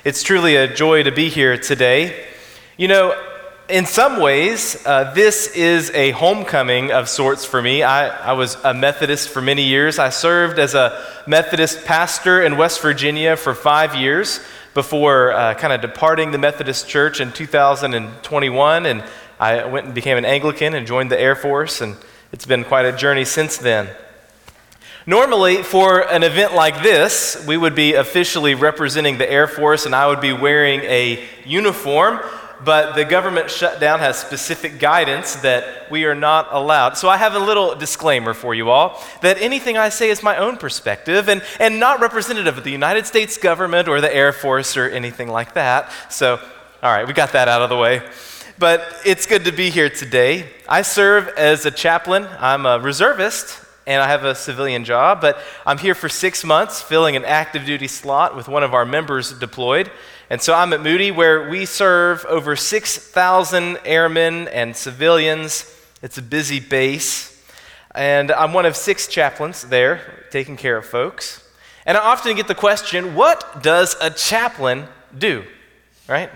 It's truly a joy to be here today. You know, in some ways, this is a homecoming of sorts for me. I was a Methodist for many years. I served as a Methodist pastor in West Virginia for 5 years before kind of departing the Methodist Church in 2021, and I went and became an Anglican and joined the Air Force, and it's been quite a journey since then. Normally, for an event like this, we would be officially representing the Air Force, and I would be wearing a uniform, but the government shutdown has specific guidance that we are not allowed. So I have a little disclaimer for you all, that anything I say is my own perspective and not representative of the United States government or the Air Force or anything like that. So, all right, we got that out of the way. But it's good to be here today. I serve as a chaplain. I'm a reservist, and I have a civilian job, but I'm here for 6 months filling an active duty slot with one of our members deployed. And so I'm at Moody, where we serve over 6,000 airmen and civilians. It's a busy base. And I'm one of 6 chaplains there taking care of folks. And I often get the question, what does a chaplain do, right?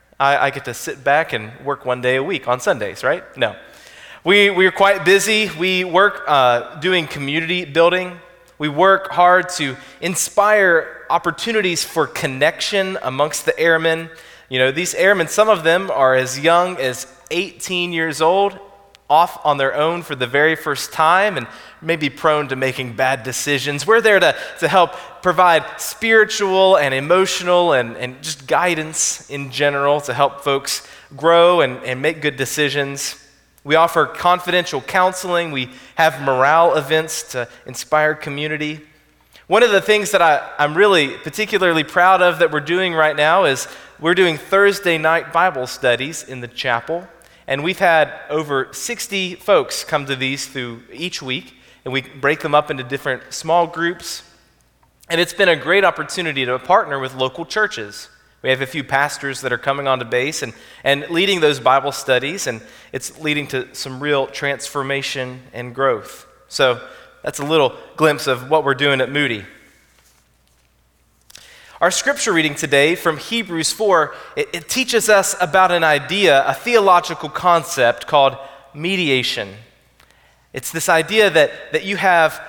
I get to sit back and work 1 day a week on Sundays, right? No. We're quite busy. We work doing community building. We work hard to inspire opportunities for connection amongst the airmen. You know, these airmen, some of them are as young as 18 years old, off on their own for the very first time and maybe prone to making bad decisions. We're there to help provide spiritual and emotional and just guidance in general to help folks grow and make good decisions. We offer confidential counseling. We have morale events to inspire community. One of the things that I'm really particularly proud of that we're doing right now is we're doing Thursday night Bible studies in the chapel. And we've had over 60 folks come to these through each week. And we break them up into different small groups. And it's been a great opportunity to partner with local churches. We have a few pastors that are coming onto base and leading those Bible studies, and it's leading to some real transformation and growth. So that's a little glimpse of what we're doing at Moody. Our scripture reading today from Hebrews 4, it teaches us about an idea, a theological concept called mediation. It's this idea that you have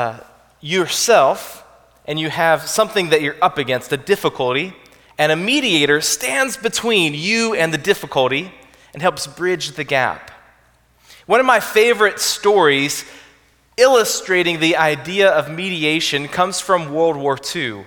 yourself and you have something that you're up against, a difficulty, and a mediator stands between you and the difficulty and helps bridge the gap. One of my favorite stories illustrating the idea of mediation comes from World War II.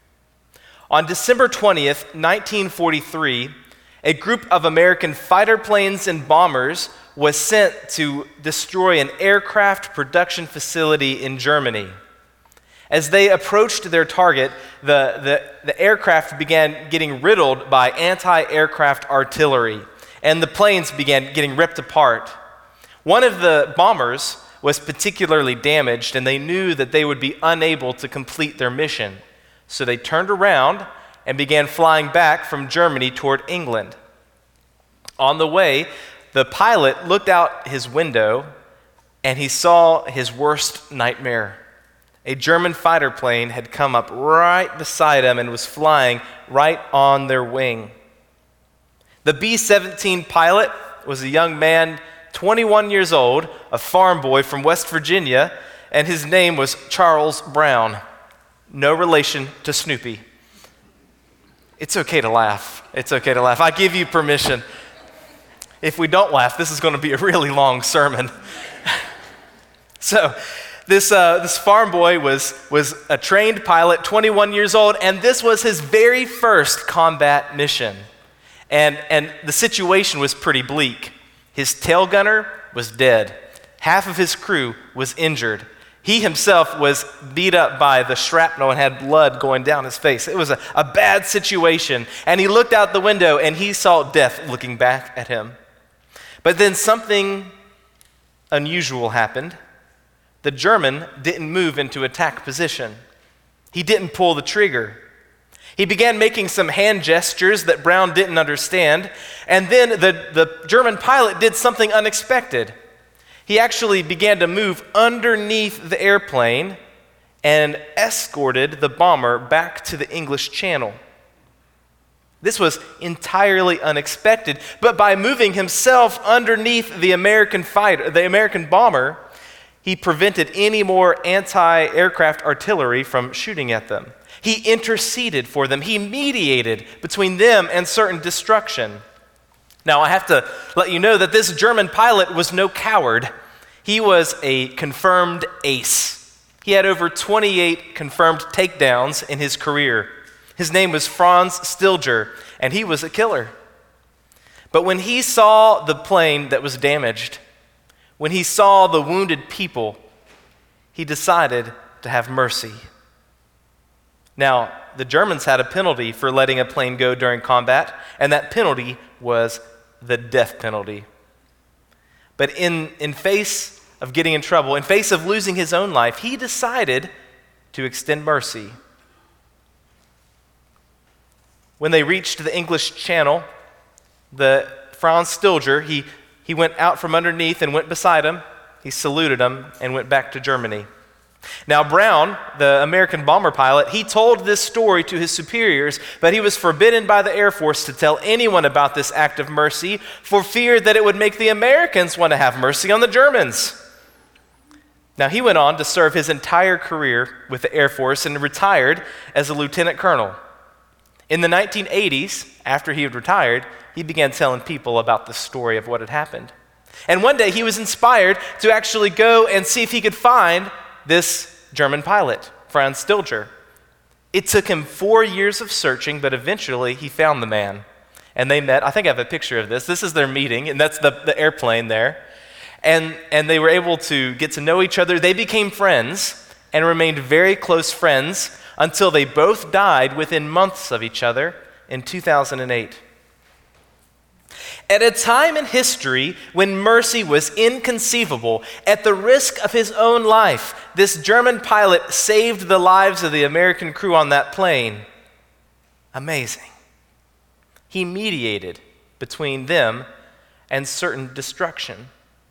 On December 20th, 1943, a group of American fighter planes and bombers was sent to destroy an aircraft production facility in Germany. As they approached their target, the aircraft began getting riddled by anti-aircraft artillery, and the planes began getting ripped apart. One of the bombers was particularly damaged, and they knew that they would be unable to complete their mission. So they turned around and began flying back from Germany toward England. On the way, the pilot looked out his window, and he saw his worst nightmare. A German fighter plane had come up right beside him and was flying right on their wing. The B-17 pilot was a young man, 21 years old, a farm boy from West Virginia, and his name was Charles Brown. No relation to Snoopy. It's okay to laugh. It's okay to laugh. I give you permission. If we don't laugh, this is going to be a really long sermon. So, This farm boy was a trained pilot, 21 years old, and this was his very first combat mission. And the situation was pretty bleak. His tail gunner was dead. Half of his crew was injured. He himself was beat up by the shrapnel and had blood going down his face. It was a bad situation. And he looked out the window and he saw death looking back at him. But then something unusual happened. The German didn't move into attack position. He didn't pull the trigger. He began making some hand gestures that Brown didn't understand, and then the German pilot did something unexpected. He actually began to move underneath the airplane and escorted the bomber back to the English Channel. This was entirely unexpected, but by moving himself underneath the American fighter, the American bomber, he prevented any more anti-aircraft artillery from shooting at them. He interceded for them. He mediated between them and certain destruction. Now, I have to let you know that this German pilot was no coward. He was a confirmed ace. He had over 28 confirmed takedowns in his career. His name was Franz Stilger, and he was a killer. But when he saw the plane that was damaged, when he saw the wounded people, he decided to have mercy. Now, the Germans had a penalty for letting a plane go during combat, and that penalty was the death penalty. But in face of getting in trouble, in face of losing his own life, he decided to extend mercy. When they reached the English Channel, the Franz Stilger, he went out from underneath and went beside him. He saluted him and went back to Germany. Now Brown, the American bomber pilot, he told this story to his superiors, but he was forbidden by the Air Force to tell anyone about this act of mercy for fear that it would make the Americans want to have mercy on the Germans. Now he went on to serve his entire career with the Air Force and retired as a lieutenant colonel. In the 1980s, after he had retired, he began telling people about the story of what had happened. And one day he was inspired to actually go and see if he could find this German pilot, Franz Stilger. It took him 4 years of searching, but eventually he found the man. And they met. I think I have a picture of this. This is their meeting, and that's the airplane there. And they were able to get to know each other. They became friends and remained very close friends until they both died within months of each other in 2008. At a time in history when mercy was inconceivable, at the risk of his own life, this German pilot saved the lives of the American crew on that plane. Amazing. He mediated between them and certain destruction.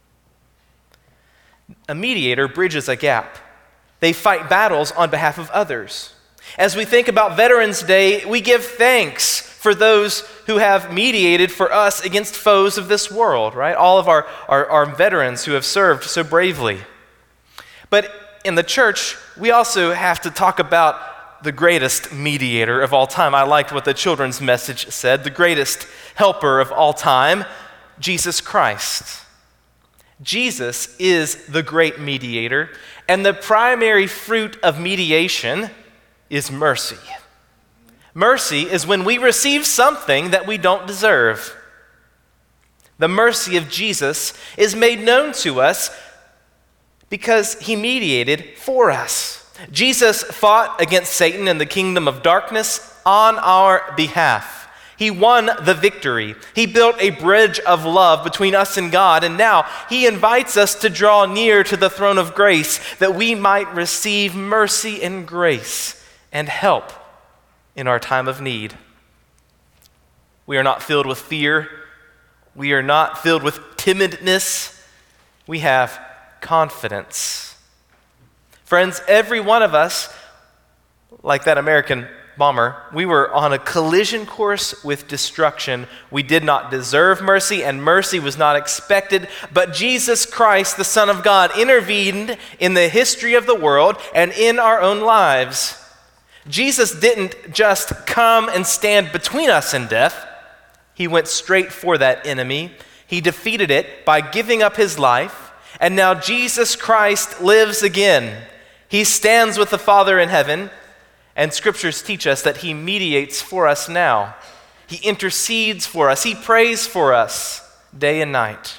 A mediator bridges a gap. They fight battles on behalf of others. As we think about Veterans Day, we give thanks for those who have mediated for us against foes of this world, right? All of our veterans who have served so bravely. But in the church, we also have to talk about the greatest mediator of all time. I liked what the children's message said, the greatest helper of all time, Jesus Christ. Jesus is the great mediator, and the primary fruit of mediation is mercy. Mercy is when we receive something that we don't deserve. The mercy of Jesus is made known to us because he mediated for us. Jesus fought against Satan and the kingdom of darkness on our behalf. He won the victory. He built a bridge of love between us and God, and now he invites us to draw near to the throne of grace that we might receive mercy and grace and help in our time of need. We are not filled with fear. We are not filled with timidness. We have confidence. Friends, every one of us, like that American bomber, we were on a collision course with destruction. We did not deserve mercy, and mercy was not expected, but Jesus Christ, the Son of God, intervened in the history of the world and in our own lives. Jesus didn't just come and stand between us and death. He went straight for that enemy. He defeated it by giving up his life, and now Jesus Christ lives again. He stands with the Father in heaven, and scriptures teach us that he mediates for us now. He intercedes for us. He prays for us day and night.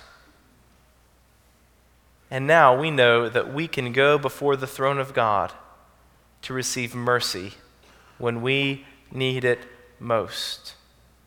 And now we know that we can go before the throne of God to receive mercy when we need it most.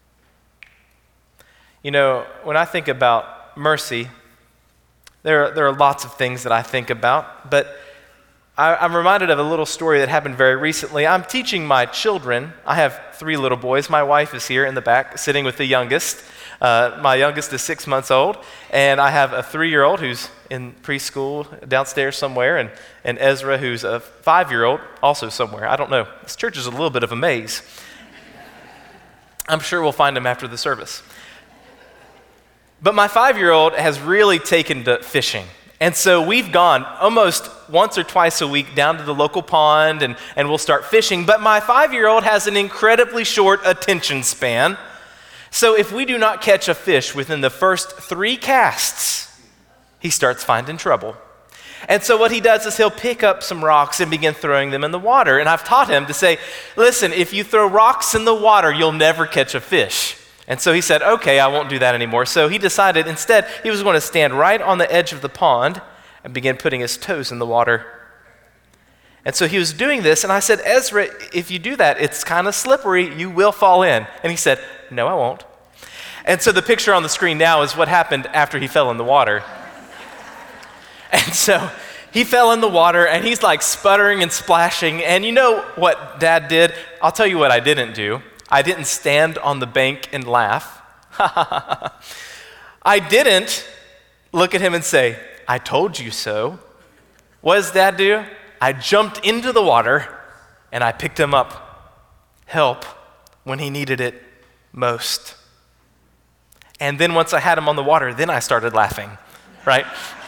You know, when I think about mercy, there are lots of things that I think about, but I'm reminded of a little story that happened very recently. I'm teaching my children. I have 3 little boys. My wife is here in the back, sitting with the youngest. My youngest is 6 months old, and I have a 3-year-old who's in preschool downstairs somewhere, and Ezra, who's a 5-year-old, also somewhere. I don't know. This church is a little bit of a maze. I'm sure we'll find him after the service. But my 5-year-old has really taken to fishing. And so we've gone almost once or twice a week down to the local pond and we'll start fishing. But my 5-year-old has an incredibly short attention span. So if we do not catch a fish within the first 3 casts, he starts finding trouble. And so what he does is he'll pick up some rocks and begin throwing them in the water. And I've taught him to say, listen, if you throw rocks in the water, you'll never catch a fish. And so he said, okay, I won't do that anymore. So he decided instead he was going to stand right on the edge of the pond and begin putting his toes in the water. And so he was doing this, and I said, Ezra, if you do that, it's kind of slippery. You will fall in. And he said, no, I won't. And so the picture on the screen now is what happened after he fell in the water. And so he fell in the water, and he's like sputtering and splashing. And you know what Dad did? I'll tell you what I didn't do. I didn't stand on the bank and laugh. I didn't look at him and say, I told you so. What does Dad do? I jumped into the water, and I picked him up. Help when he needed it most. And then once I had him on the water, then I started laughing, right?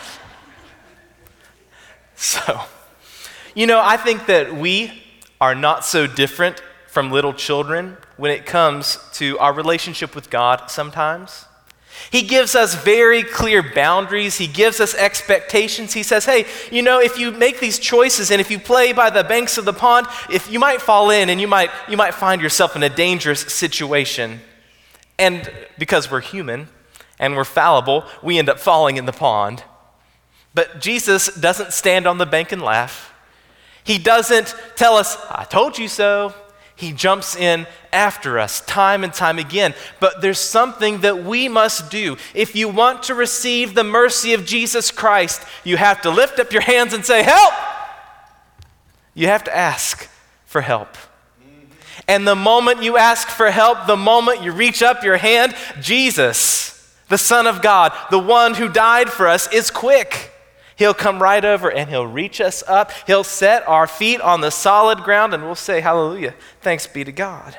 So, I think that we are not so different from little children when it comes to our relationship with God sometimes. He gives us very clear boundaries. He gives us expectations. He says, hey, if you make these choices and if you play by the banks of the pond, if you might fall in and you might find yourself in a dangerous situation. And because we're human and we're fallible, we end up falling in the pond. But Jesus doesn't stand on the bank and laugh. He doesn't tell us, I told you so. He jumps in after us time and time again. But there's something that we must do. If you want to receive the mercy of Jesus Christ, you have to lift up your hands and say, help! You have to ask for help. And the moment you ask for help, the moment you reach up your hand, Jesus, the Son of God, the one who died for us, is quick. He'll come right over and he'll reach us up. He'll set our feet on the solid ground and we'll say, hallelujah, thanks be to God.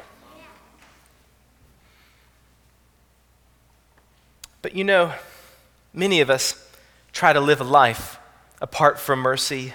But many of us try to live a life apart from mercy.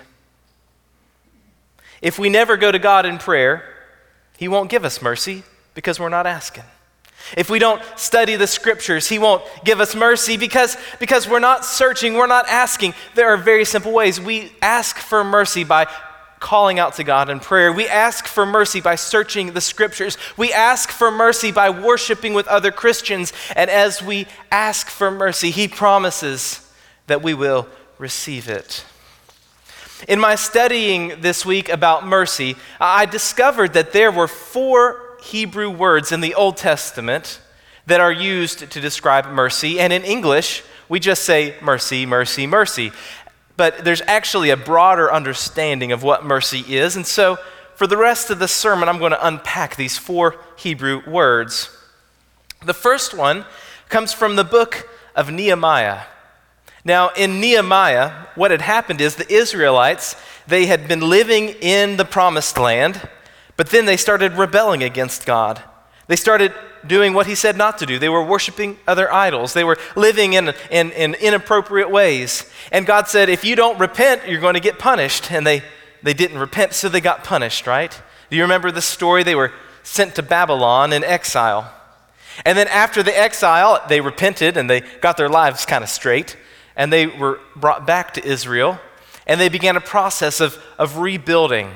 If we never go to God in prayer, He won't give us mercy because we're not asking. If we don't study the scriptures, He won't give us mercy because we're not searching, we're not asking. There are very simple ways. We ask for mercy by calling out to God in prayer. We ask for mercy by searching the scriptures. We ask for mercy by worshiping with other Christians. And as we ask for mercy, He promises that we will receive it. In my studying this week about mercy, I discovered that there were 4 Hebrew words in the Old Testament that are used to describe mercy. And in English, we just say mercy, mercy, mercy. But there's actually a broader understanding of what mercy is. And so for the rest of the sermon, I'm going to unpack these 4 Hebrew words. The first one comes from the book of Nehemiah. Now, in Nehemiah, what had happened is the Israelites, they had been living in the promised land, but then they started rebelling against God. They started doing what He said not to do. They were worshiping other idols. They were living in inappropriate ways. And God said, if you don't repent, you're going to get punished. And they didn't repent, so they got punished, right? Do you remember the story? They were sent to Babylon in exile. And then after the exile, they repented and they got their lives kind of straight. And they were brought back to Israel. And they began a process of rebuilding.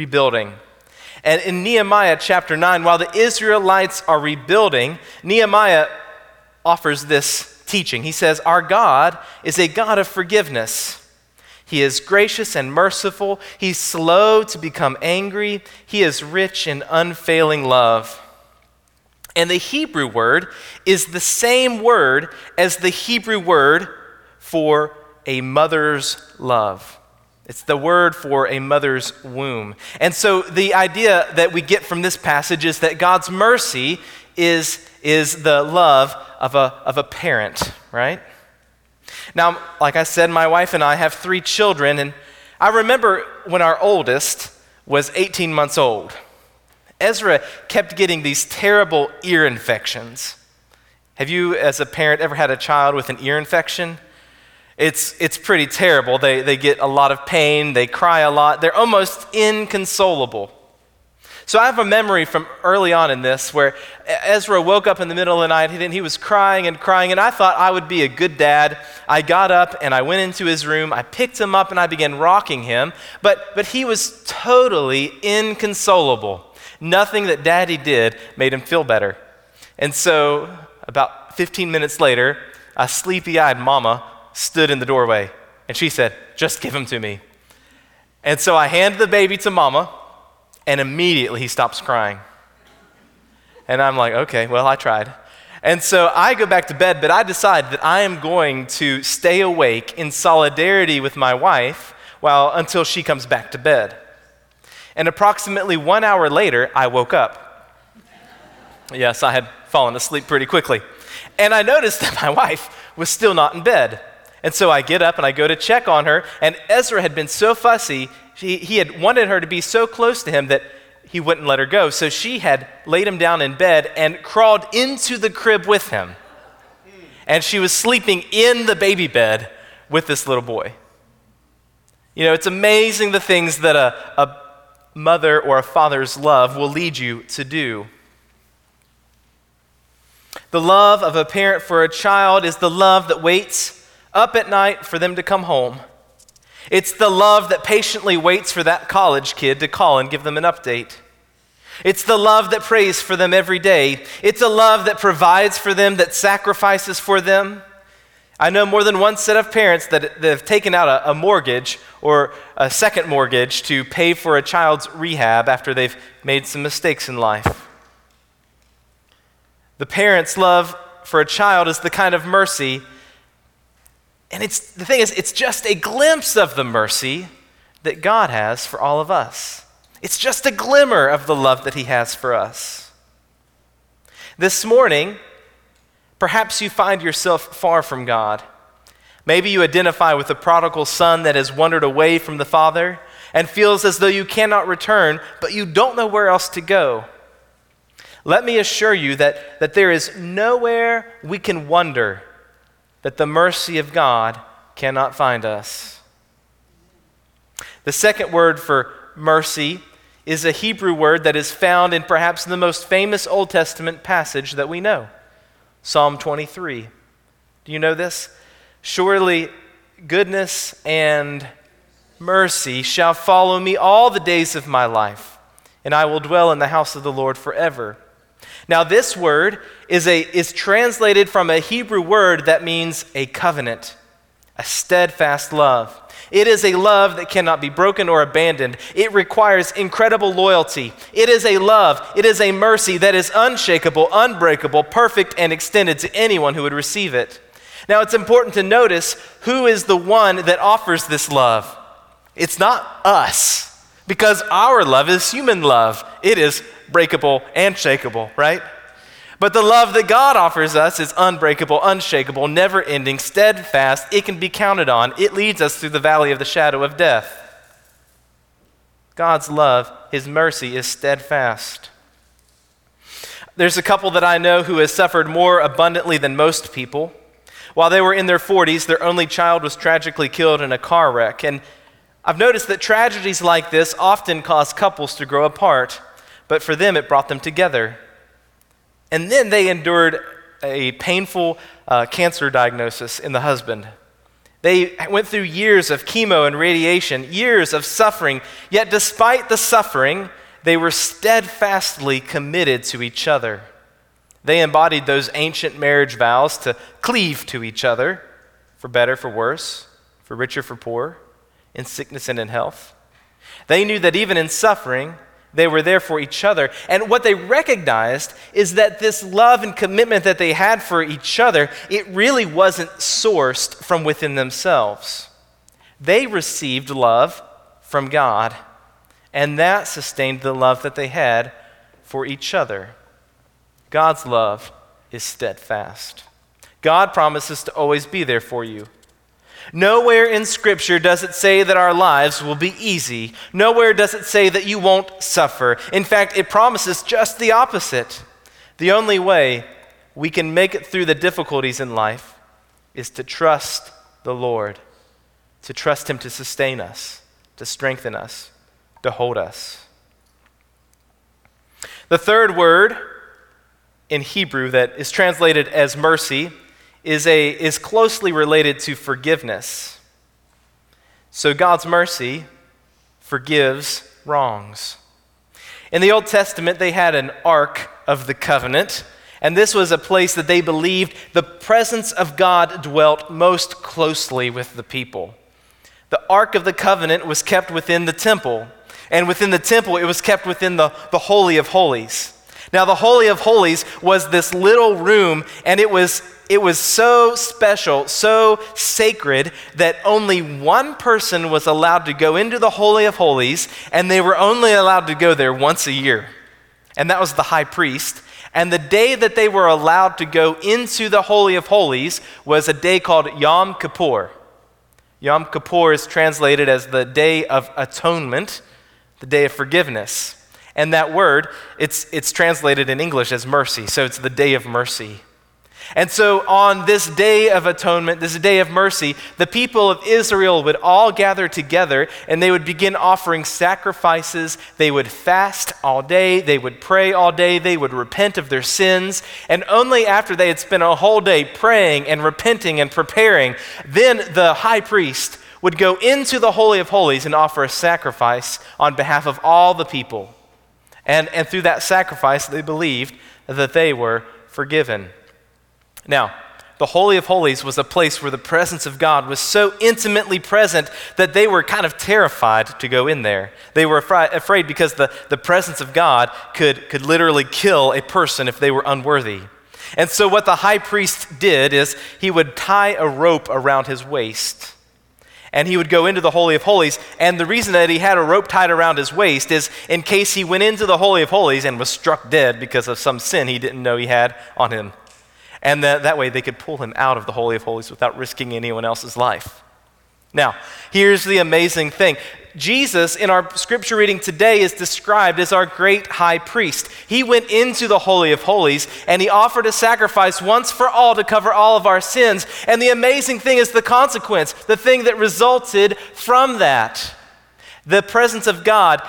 And in Nehemiah chapter 9, while the Israelites are rebuilding, Nehemiah offers this teaching. He says, our God is a God of forgiveness. He is gracious and merciful. He's slow to become angry. He is rich in unfailing love. And the Hebrew word is the same word as the Hebrew word for a mother's love. It's the word for a mother's womb. And so the idea that we get from this passage is that God's mercy is the love of a parent, right? Now, like I said, my wife and I have 3 children, and I remember when our oldest was 18 months old. Ezra kept getting these terrible ear infections. Have you, as a parent, ever had a child with an ear infection? It's pretty terrible. They get a lot of pain, they cry a lot, they're almost inconsolable. So I have a memory from early on in this where Ezra woke up in the middle of the night and he was crying, and I thought I would be a good dad. I got up and I went into his room, I picked him up and I began rocking him, but he was totally inconsolable. Nothing that Daddy did made him feel better. And so about 15 minutes later, a sleepy-eyed mama stood in the doorway and she said, "Just give him to me." And so I handed the baby to mama, and immediately he stops crying. And I'm like, okay, well, I tried. And so I go back to bed, but I decide that I am going to stay awake in solidarity with my wife until she comes back to bed. And approximately 1 hour later, I woke up. Yes, I had fallen asleep pretty quickly. And I noticed that my wife was still not in bed. And so I get up and I go to check on her, and Ezra had been so fussy, he had wanted her to be so close to him that he wouldn't let her go. So she had laid him down in bed and crawled into the crib with him. And she was sleeping in the baby bed with this little boy. You know, it's amazing the things that a mother or a father's love will lead you to do. The love of a parent for a child is the love that waits up at night for them to come home. It's the love that patiently waits for that college kid to call and give them an update. It's the love that prays for them every day. It's a love that provides for them, that sacrifices for them. I know more than one set of parents that have taken out a mortgage or a second mortgage to pay for a child's rehab after they've made some mistakes in life. The parent's love for a child is the kind of mercy, and the thing is, it's just a glimpse of the mercy that God has for all of us. It's just a glimmer of the love that He has for us. This morning, perhaps you find yourself far from God. Maybe you identify with the prodigal son that has wandered away from the Father and feels as though you cannot return, but you don't know where else to go. Let me assure you that there is nowhere we can wander that the mercy of God cannot find us. The second word for mercy is a Hebrew word that is found in perhaps the most famous Old Testament passage that we know, Psalm 23. Do you know this? Surely goodness and mercy shall follow me all the days of my life, and I will dwell in the house of the Lord forever. Now, this word is translated from a Hebrew word that means a covenant, a steadfast love. It is a love that cannot be broken or abandoned. It requires incredible loyalty. It is a love, it is a mercy that is unshakable, unbreakable, perfect, and extended to anyone who would receive it. Now, it's important to notice who is the one that offers this love. It's not us, because our love is human love. It is breakable and shakable, right? But the love that God offers us is unbreakable, unshakable, never-ending, steadfast. It can be counted on. It leads us through the valley of the shadow of death. God's love, His mercy, is steadfast. There's a couple that I know who has suffered more abundantly than most people. While they were in their 40s, their only child was tragically killed in a car wreck. And I've noticed that tragedies like this often cause couples to grow apart, but for them it brought them together. And then they endured a painful cancer diagnosis in the husband. They went through years of chemo and radiation, years of suffering, yet despite the suffering, they were steadfastly committed to each other. They embodied those ancient marriage vows to cleave to each other, for better, for worse, for richer, for poor, in sickness and in health. They knew that even in suffering, they were there for each other. And what they recognized is that this love and commitment that they had for each other, it really wasn't sourced from within themselves. They received love from God, and that sustained the love that they had for each other. God's love is steadfast. God promises to always be there for you. Nowhere in Scripture does it say that our lives will be easy. Nowhere does it say that you won't suffer. In fact, it promises just the opposite. The only way we can make it through the difficulties in life is to trust the Lord, to trust Him to sustain us, to strengthen us, to hold us. The third word in Hebrew that is translated as mercy is closely related to forgiveness. So God's mercy forgives wrongs. In the Old Testament, they had an Ark of the Covenant, and this was a place that they believed the presence of God dwelt most closely with the people. The Ark of the Covenant was kept within the temple, and within the temple, it was kept within the Holy of Holies. Now, the Holy of Holies was this little room, and it was so special, so sacred, that only one person was allowed to go into the Holy of Holies, and they were only allowed to go there once a year. And that was the high priest. And the day that they were allowed to go into the Holy of Holies was a day called Yom Kippur. Yom Kippur is translated as the Day of Atonement, the Day of Forgiveness. And that word, it's translated in English as mercy, so it's the Day of Mercy. And so on this Day of Atonement, this Day of Mercy, the people of Israel would all gather together and they would begin offering sacrifices. They would fast all day. They would pray all day. They would repent of their sins. And only after they had spent a whole day praying and repenting and preparing, then the high priest would go into the Holy of Holies and offer a sacrifice on behalf of all the people. And through that sacrifice, they believed that they were forgiven. Now, the Holy of Holies was a place where the presence of God was so intimately present that they were kind of terrified to go in there. They were afraid because the presence of God could literally kill a person if they were unworthy. And so what the high priest did is he would tie a rope around his waist. And he would go into the Holy of Holies, and the reason that he had a rope tied around his waist is in case he went into the Holy of Holies and was struck dead because of some sin he didn't know he had on him. And that way they could pull him out of the Holy of Holies without risking anyone else's life. Now, here's the amazing thing. Jesus, in our scripture reading today, is described as our great high priest. He went into the Holy of Holies, and he offered a sacrifice once for all to cover all of our sins. And the amazing thing is the consequence, the thing that resulted from that. The presence of God,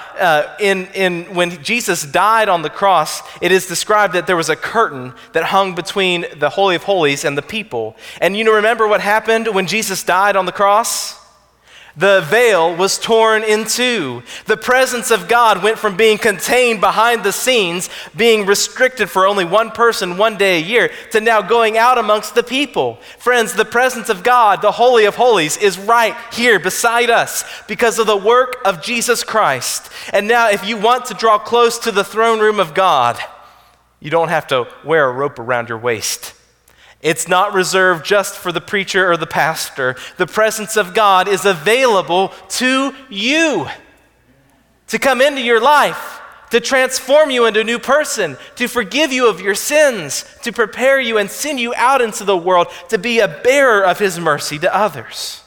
when Jesus died on the cross, it is described that there was a curtain that hung between the Holy of Holies and the people. And remember what happened when Jesus died on the cross? The veil was torn in two. The presence of God went from being contained behind the scenes, being restricted for only one person one day a year, to now going out amongst the people. Friends, the presence of God, the Holy of Holies, is right here beside us because of the work of Jesus Christ. And now if you want to draw close to the throne room of God, you don't have to wear a rope around your waist. It's not reserved just for the preacher or the pastor. The presence of God is available to you to come into your life, to transform you into a new person, to forgive you of your sins, to prepare you and send you out into the world to be a bearer of His mercy to others.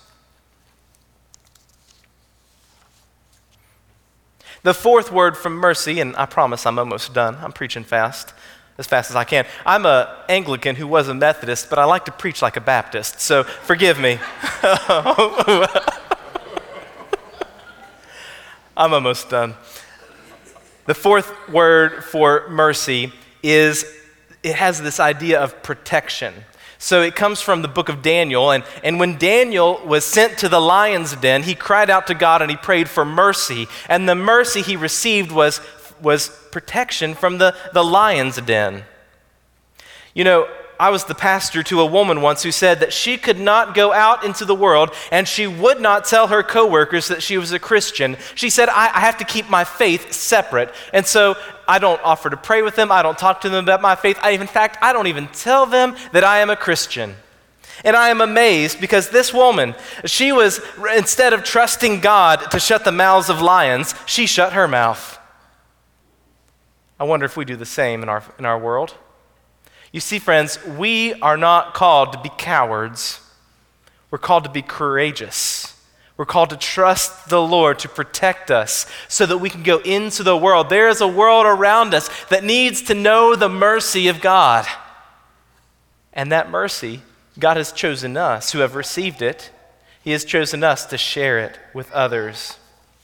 The fourth word from mercy, and I promise I'm almost done. I'm preaching fast as I can. I'm an Anglican who was a Methodist, but I like to preach like a Baptist, so forgive me. I'm almost done. The fourth word for mercy it has this idea of protection. So it comes from the book of Daniel, and when Daniel was sent to the lion's den, he cried out to God and he prayed for mercy, and the mercy he received was protection from the lion's den. I was the pastor to a woman once who said that she could not go out into the world and she would not tell her coworkers that she was a Christian. She said, I have to keep my faith separate. And so I don't offer to pray with them. I don't talk to them about my faith. In fact, I don't even tell them that I am a Christian. And I am amazed because this woman, she was, instead of trusting God to shut the mouths of lions, she shut her mouth. I wonder if we do the same in our world. You see, friends, we are not called to be cowards. We're called to be courageous. We're called to trust the Lord to protect us so that we can go into the world. There is a world around us that needs to know the mercy of God. And that mercy, God has chosen us who have received it. He has chosen us to share it with others.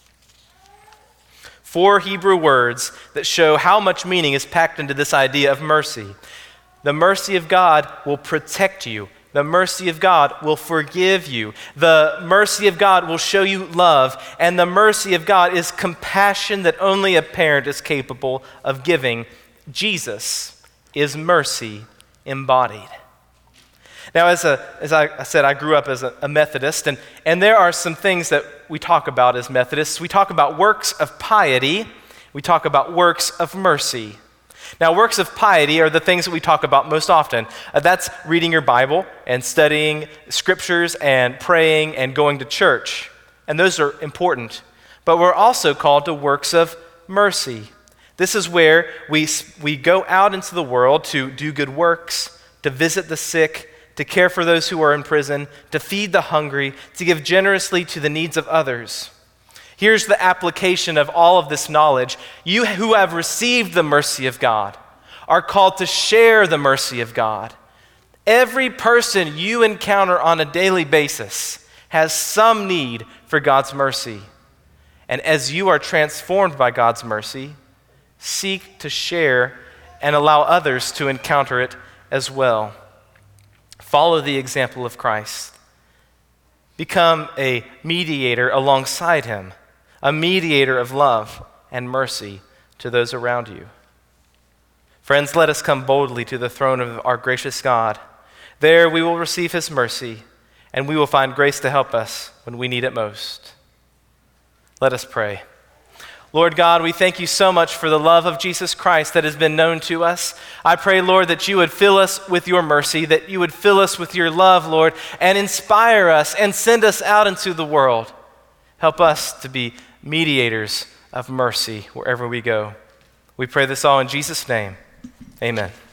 4 Hebrew words that show how much meaning is packed into this idea of mercy. The mercy of God will protect you. The mercy of God will forgive you. The mercy of God will show you love. And the mercy of God is compassion that only a parent is capable of giving. Jesus is mercy embodied. Now, as I said, I grew up as a Methodist, and there are some things that we talk about as Methodists. We talk about works of piety. We talk about works of mercy. Now, works of piety are the things that we talk about most often. That's reading your Bible and studying scriptures and praying and going to church. And those are important. But we're also called to works of mercy. This is where we go out into the world to do good works, to visit the sick, to care for those who are in prison, to feed the hungry, to give generously to the needs of others. Here's the application of all of this knowledge. You who have received the mercy of God are called to share the mercy of God. Every person you encounter on a daily basis has some need for God's mercy. And as you are transformed by God's mercy, seek to share and allow others to encounter it as well. Follow the example of Christ. Become a mediator alongside him, a mediator of love and mercy to those around you. Friends, let us come boldly to the throne of our gracious God. There we will receive his mercy, and we will find grace to help us when we need it most. Let us pray. Lord God, we thank you so much for the love of Jesus Christ that has been known to us. I pray, Lord, that you would fill us with your mercy, that you would fill us with your love, Lord, and inspire us and send us out into the world. Help us to be mediators of mercy wherever we go. We pray this all in Jesus' name. Amen.